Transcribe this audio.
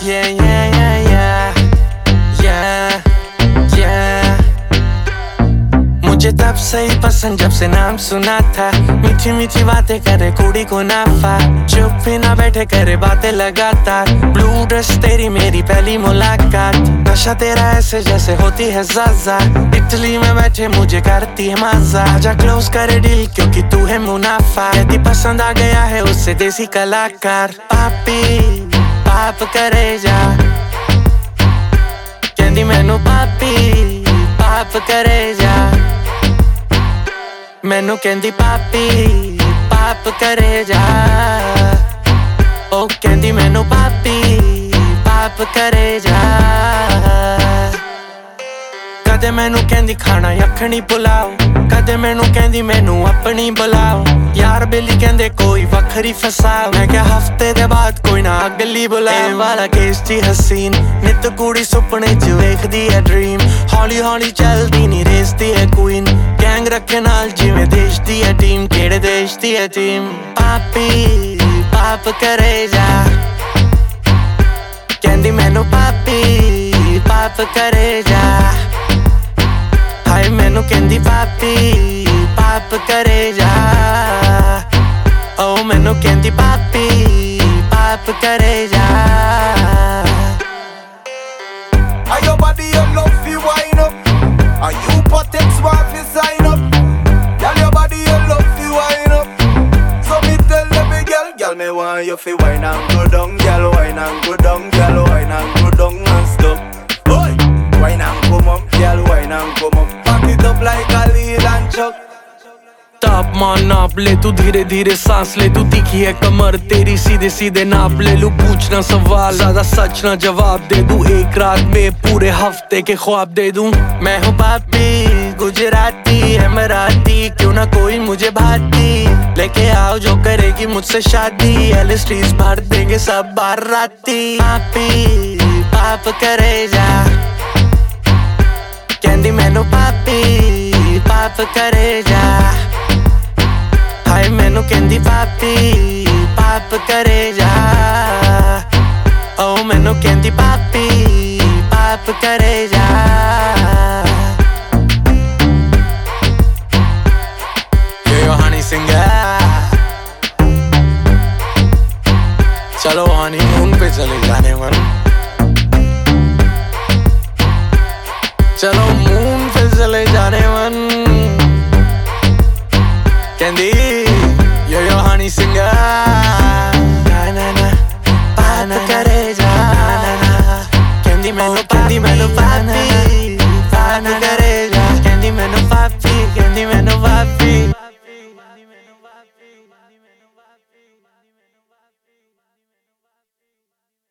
Yeah, yeah, yeah, yeah, yeah, yeah. मुझे तब से ही पसंद जब से नाम सुना था। मीठी मीठी बातें करे कुड़ी को नाफा, चुप भी ना बैठे करे बातें लगातार। ब्लू ड्रेस तेरी मेरी पहली मुलाकात, नशा तेरा ऐसे जैसे होती है ज़ाज़ा। इटली में बैठे मुझे करती है मजा, आजा क्लोज करे डील क्योंकि तू है मुनाफा। कहती पसंद आ गया है उससे देसी कलाकार। पापी पाप करे जा, कहती मैनू पापी पाप करे जा। मैनू कहती पापी पाप करे जा, ओ कहती मैनू पापी पाप करे जा। कदे मैनू कहती खाना यखनी पुलाओ, कदे मैनू कहती मैनू अपनी बुलाओ। यार बेली कहंदे कोई वखरी फसाओ, मैं क्या हफ्ते दे बाद कोई ना अगली बुलाओ। ए वाला केस दी हसीन नित कुड़ी सुपने च वेखदी है ड्रीम, हौली हौली चलदी नी रेसदी है क्वीन। गैंग रखे नाल जिवें देश दी है टीम, केड़े देश दी है टीम। पापी पाप करे जा, कहंदी मैनू पापी पाप करे जा। हाय मैनू कहंदी पापी पाप करे जा, ओ मैनू कहंदी पापी पाप करे जा। Are your body your love you wind up? Are you potex want fi sign up? Girl your body your love you wind up. So me tell every girl me want you fi wine and go down. Girl wine and go down, girl wine and go down and stop. Boy, wine and come up, girl wine and come up. Pack it up like a Lil and Chuck. तापमान नाप ले तू, धीरे धीरे सांस ले तू। तीखी है कमर तेरी, सीधे सीधे नाप ले लूं। पूछना सवाल ज्यादा सच ना जवाब दे दूं, एक रात में पूरे हफ्ते के ख्वाब दे दूं। मैं हूँ पापी गुजराती है मराठी, क्यों ना कोई मुझे भाती। लेके आओ जो करेगी मुझसे शादी, एलिस्ट्रीज भर देंगे सब बार राती। पापी पाप करे जा, कहंदी मैनू पापी पाप करे जा। हाय मैनू कहंदी पापी पाप करे जा, ओ मैनू कहंदी पापी पाप करे जा।